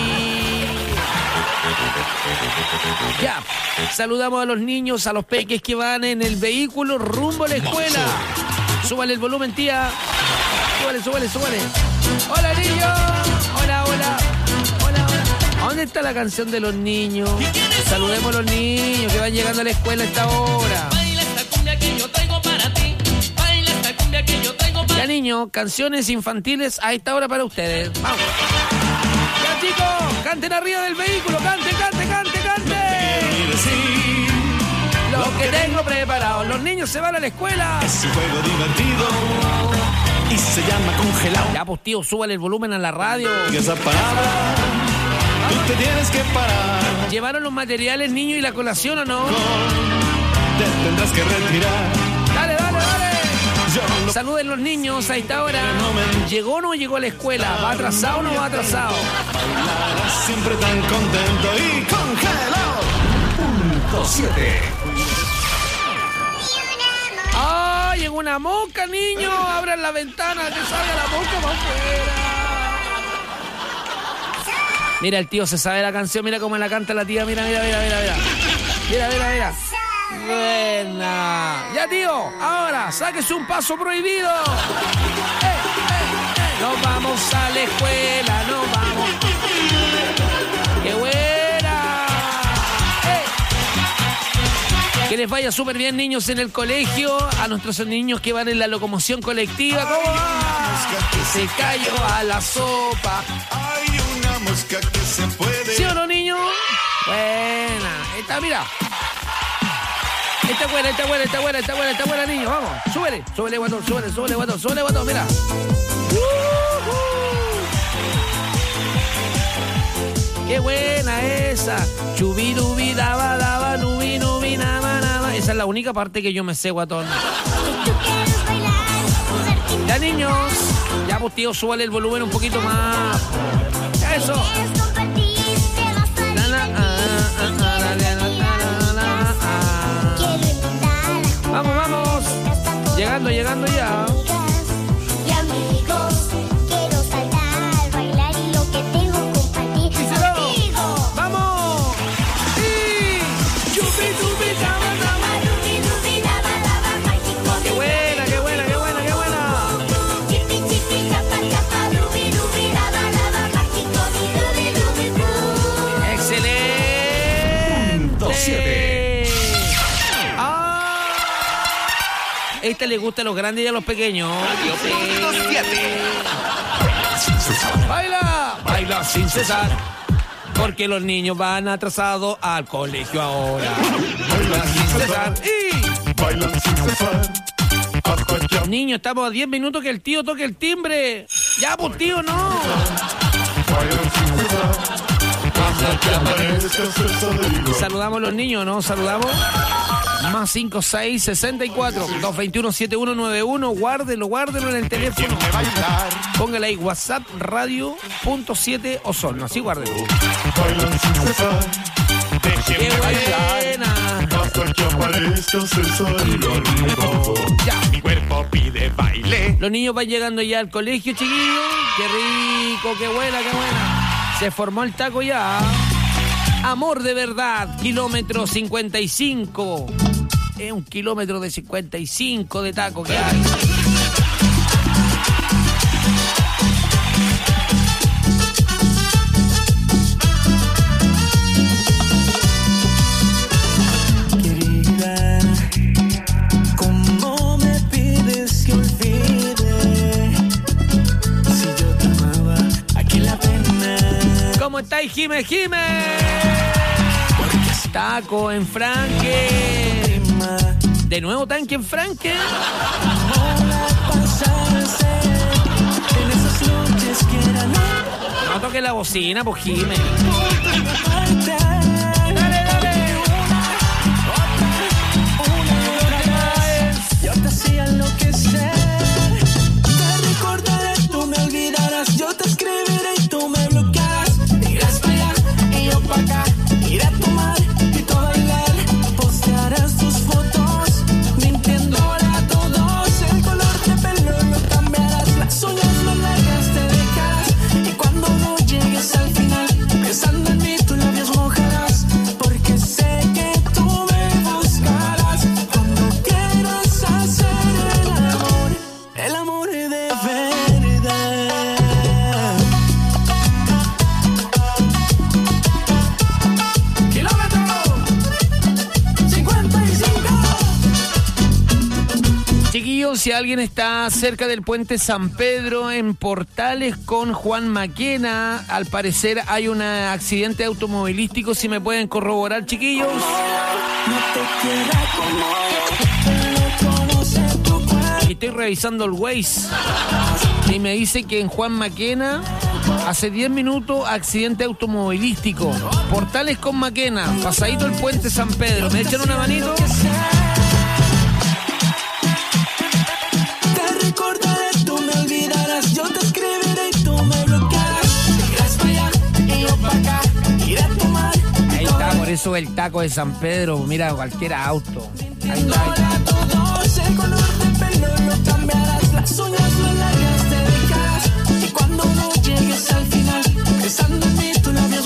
Ya, saludamos a los niños, a los peques que van en el vehículo rumbo a la escuela. Súbale el volumen, tía. Súbale, súbale, súbale. Hola, niños. Hola, hola. Hola, hola. ¿A dónde está la canción de los niños? Saludemos a los niños que van llegando a la escuela a esta hora. Baila esta cumbia que yo traigo para ti. Baila esta cumbia que yo traigo para ti. Ya, niños, canciones infantiles a esta hora para ustedes. Vamos. Ya, chicos, canten arriba del vehículo. Cante, cante, cante, cante. Lo que tengo preparado. Los niños se van a la escuela. Es un juego divertido y se llama congelado. Ya, pues, tío, súbale el volumen a la radio. Esa palabra, tú te tienes que parar. ¿Llevaron los materiales, niños, y la colación o no? Te tendrás que retirar. Dale, dale, dale. Lo... Saluden los niños a esta hora. ¿Llegó o no llegó a la escuela? ¿Va atrasado o no va atrasado? Siempre tan contento y congelado. Punto siete. ¡Ah! Llegó una mosca, niño. Abran la ventana, que salga la mosca para afuera. Mira, el tío se sabe la canción, mira cómo la canta la tía, mira, mira, mira, mira, mira. Mira, mira, mira. Buena. Ya, tío, ahora, sáquese un paso prohibido. ¡Eh, eh, eh! Nos vamos a la escuela, nos vamos. ¡Qué buena! ¡Eh! Que les vaya súper bien, niños, en el colegio. A nuestros niños que van en la locomoción colectiva. ¿Cómo va? Que se cayó a la sopa. Hay una mosca que se puede. ¿Sí o no, niño? Buena. Esta, mira. Esta buena, esta buena, esta buena, esta buena, esta buena, niño. Vamos, súbele. Súbele, guatón, súbele, súbele, guatón, súbele, guatón, mira. Uh-huh. ¡Qué buena esa! Chubidubi, daba, daba, nubi, nubi, nama, nama. Esa es la única parte que yo me sé, guatón. Ya, niños. Ya, pues, tío, súbale el volumen un poquito más. Eso. Vamos, vamos. Llegando, llegando ya. Y amigos, quiero saltar, bailar y lo que tengo compartir contigo. ¡Vamos! ¡Sí! ¡Chupi, chupi, dama, dama! ¡Rubi, rubi, dama, dama! ¡Mágico! ¡Qué buena, qué buena, qué buena, qué buena! ¡Chipi, chipi, chapa, chapa! ¡Rubi, rubi, dama, dama! ¡Mágico! ¡Rubi, rubi, rubi! ¡Excelente! Punto siete. Esta le gusta a los grandes y a los pequeños. Sí. Baila, baila sin cesar. Porque los niños van atrasados al colegio ahora. Baila sin cesar. Y... Bailan sin cesar. Niños, estamos a diez minutos que el tío toque el timbre. Ya, pues, tío, no. Bailan sin cesar. Saludamos a los niños, ¿no? Saludamos. Más cinco seis sesenta y cuatro dos veintiuno setenta y uno noventa y uno. Guárdelo, guárdelo en el teléfono. Póngale ahí WhatsApp radio punto siete Osorno. Así guárdelo. Bailan sin cesar. ¡Qué buena! Hasta que aparezca César y lo rico. Ya. Mi cuerpo pide baile. Los niños van llegando ya al colegio, chiquillos. ¡Qué rico! ¡Qué buena, qué buena! Se formó el taco ya. Amor de verdad, kilómetro cincuenta y cinco. Es un kilómetro de cincuenta y cinco de taco que hay. Querida, ¿cómo me pides que olvide? Si yo te amaba, aquí la pena. ¿Cómo estáis, Jime, Jime? Taco en Franque. De nuevo tanque en Franque. No toques la bocina, pues, Jime. Dale, dale. Yo te hacía enloquecer. Te recordaré, tú me olvidarás. Yo te escribiré y tú me bloquearás. Irás para allá y yo para acá. Iré a tomar y tú a bailar. Postearás tus fotos, mintiéndole a todos. El color de pelo lo cambiarás. Las uñas más largas te dejarás. Y cuando no llegues al final, pensando en mí, tus labios mojarás. Porque sé que tú me buscarás. Cuando quieras hacer el amor, el amor de verdad. Kilómetro cincuenta y cinco. Chiquillos, si alguien está cerca del puente San Pedro en Portales con Juan Maquena, al parecer hay un accidente automovilístico. Si me pueden corroborar, chiquillos. Y estoy revisando el Waze y me dice que en Juan Maquena hace diez minutos accidente automovilístico. Portales con Maquena, pasadito el puente San Pedro. ¿Me echan una manito? Te recordaré, tú me olvidarás. Yo te escribiré y tú me bloquearás. Irás para allá y yo para acá. Iré a tomar. Ahí está, por eso el taco de San Pedro. Mira, cualquier auto. Ahí está, ahí está. Todos, el color de pelo lo cambiarás. Las uñas más largas te dejarás. Y cuando no llegues al final, pensando en mí, tú la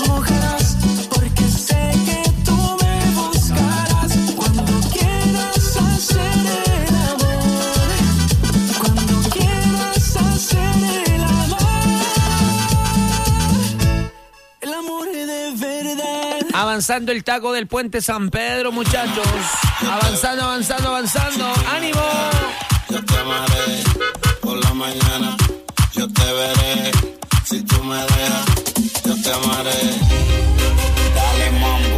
Avanzando el taco del puente San Pedro, muchachos. Avanzando, avanzando, avanzando. ¡Ánimo! Yo te amaré por la mañana. Yo te veré si tú me dejas. Yo te amaré. Dale mambo.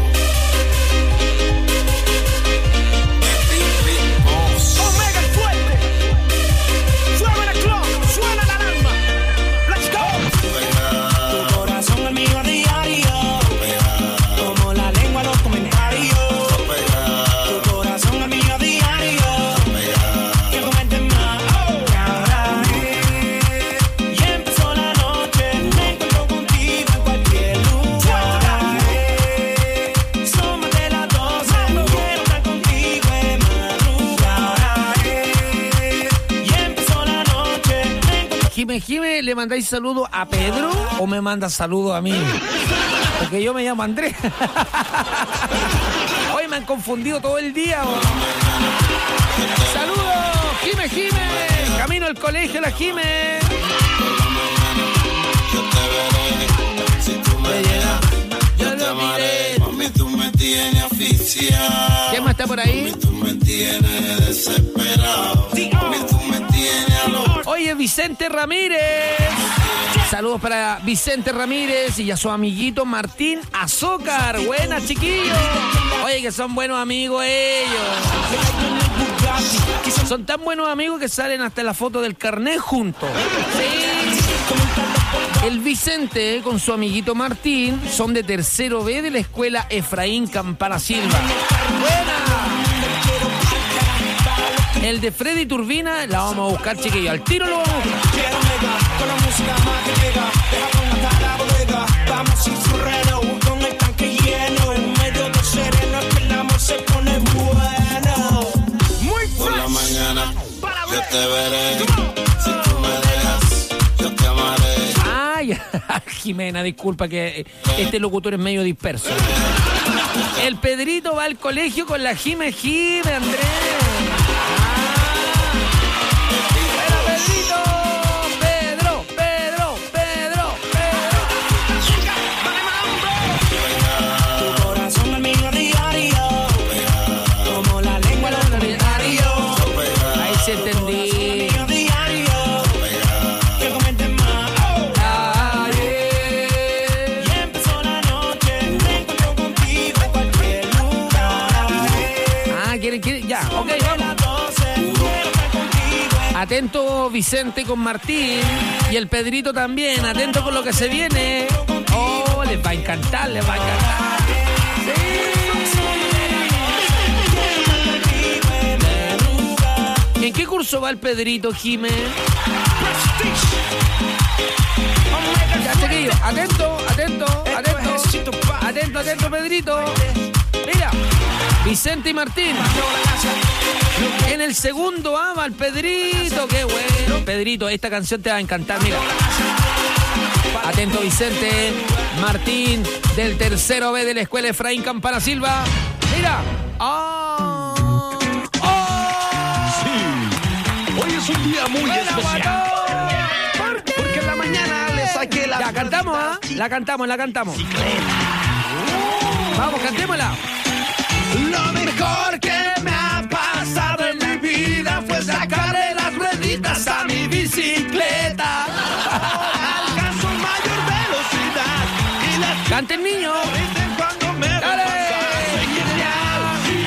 Omega el fuerte. Suena el clock, suena la alarma. Let's go. Tu corazón es mío a diario. Como la lengua los comentarios. Tu corazón es mío a diario. Que comenten más. Ahora es. Y empezó la noche. Me encuentro contigo en cualquier lugar. Es. Somos de las doce. Quiero estar contigo en madrugada. Es. Y empezó la noche. Me encuentro. Jime, Jime, ¿le mandáis saludo a Pedro o me mandas saludo a mí? Porque yo me llamo Andrés. Hoy me han confundido todo el día. ¿O? Saludos, Jime, Jime. Camino al colegio, la Jime. Yo te veré si tú me dejas. Yo te amaré. Mami, tú me tienes asfixiado. ¿Quién más está por ahí? Mami, tú me tienes desesperado. Mami, tú me tienes a lo... Oye, Vicente Ramírez. Saludos para Vicente Ramírez y a su amiguito Martín Azócar. Buenas, chiquillos. Oye, que son buenos amigos ellos. Son tan buenos amigos que salen hasta la foto del carnet juntos. Sí. El Vicente con su amiguito Martín son de tercero B de la escuela Efraín Campana Silva. Buena. El de Freddy Turbina la vamos a buscar, chiquillos. Al tiro lo vamos a buscar. Con la música más que pega, deja contar la bodega. Vamos sin freno, con el tanque lleno, en medio de sereno, que el amor se pone bueno. Muy Por la fresh. mañana yo te veré. Si tú me dejas, yo te amaré. Ay, Jimena, disculpa que este locutor es medio disperso. El Pedrito va al colegio con la Jime Jime, Andrés. ¡Buena, Pedrito! ¡Pedro, Pedro, Pedro, Pedro! Tu corazón es mío a diario, como la lengua los comentarios. Ahí se entendí. Mío a diario, que comenten más. Y empezó la noche, me encuentro contigo en cualquier lugar. Ah, quieren, quieren, ya, ok, vamos. Atento Vicente con Martín y el Pedrito también, atento con lo que se viene. Oh, les va a encantar, les va a encantar. Sí. ¿En qué curso va el Pedrito, Jime? Ya, chiquillo, atento, atento, atento, atento, atento, Pedrito. Mira, Vicente y Martín. En el segundo A va el Pedrito, qué bueno. Pedrito, esta canción te va a encantar, mira. Atento Vicente, Martín, del tercero B de la escuela Efraín Campana Silva. Mira. ¡Oh! Sí, hoy es un día muy especial. Porque en la mañana le saqué la... Ya, cantamos, ¿ah? ¿eh? La cantamos, la cantamos. Vamos, cantémosla. Lo mejor que me ha pasado en mi vida fue sacarle las rueditas a mi bicicleta. Alcanzo mayor velocidad y las ¡Cante el niño! dicen cuando me ¡Dale! soy genial.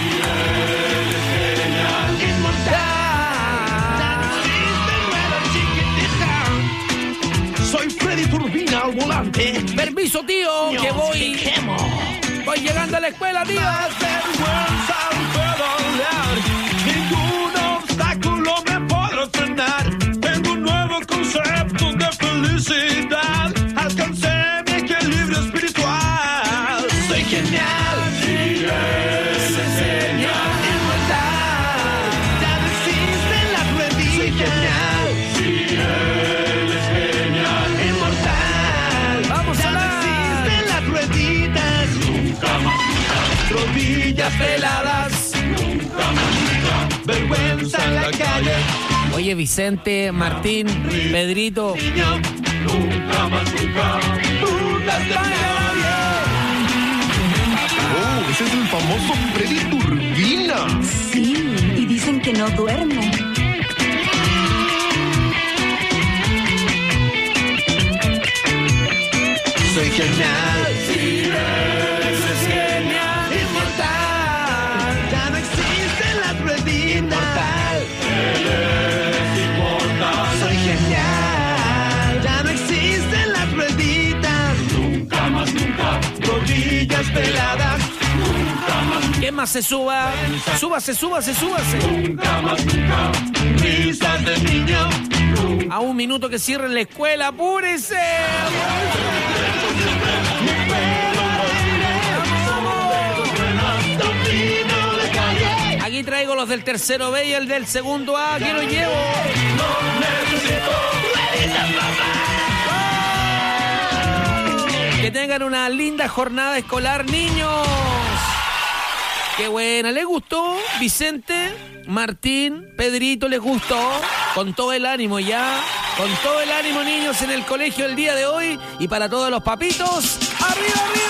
Inmortal. Soy Freddy Turbina al volante. Permiso, tío, que voy. Voy llegando a la escuela, tío. Las vergüenzas puedo hablar, ningún obstáculo me podrá frenar. Tengo un nuevo concepto de felicidad. Alcancé mi equilibrio espiritual. Soy genial. Sí, es genial. Inmortal. Ya no existen las rueditas. Soy genial. Sí, es genial. Inmortal. Vamos a Ya no la... existen las rueditas. Nunca más. Rodillas peladas. Nunca más. Vergüenza en la calle. Oye, Vicente, Martín, Pedrito. Niño. Nunca más, nunca. Dudas de nadie. ese es el famoso Freddy Turbina. Sí, y dicen que no duerme. Soy genial. Sí, eres genial. Inmortal. Ya no existen las rueditas. Inmortal. Eres inmortal. Soy genial. Ya no existen las rueditas. Nunca más, nunca. Rodillas peladas. Nunca más. ¿Quién más se suba? Súbase, súbase, súbase. Nunca más, nunca. Risas de niño. A un minuto que cierren la escuela, apúrese. Aquí traigo los del tercero B y el del segundo A. Aquí los llevo. Que tengan una linda jornada escolar, niños. Qué buena. ¿Les gustó, Vicente, Martín, Pedrito? ¿Les gustó? Con todo el ánimo ya. Con todo el ánimo, niños, en el colegio el día de hoy. Y para todos los papitos, ¡arriba, arriba!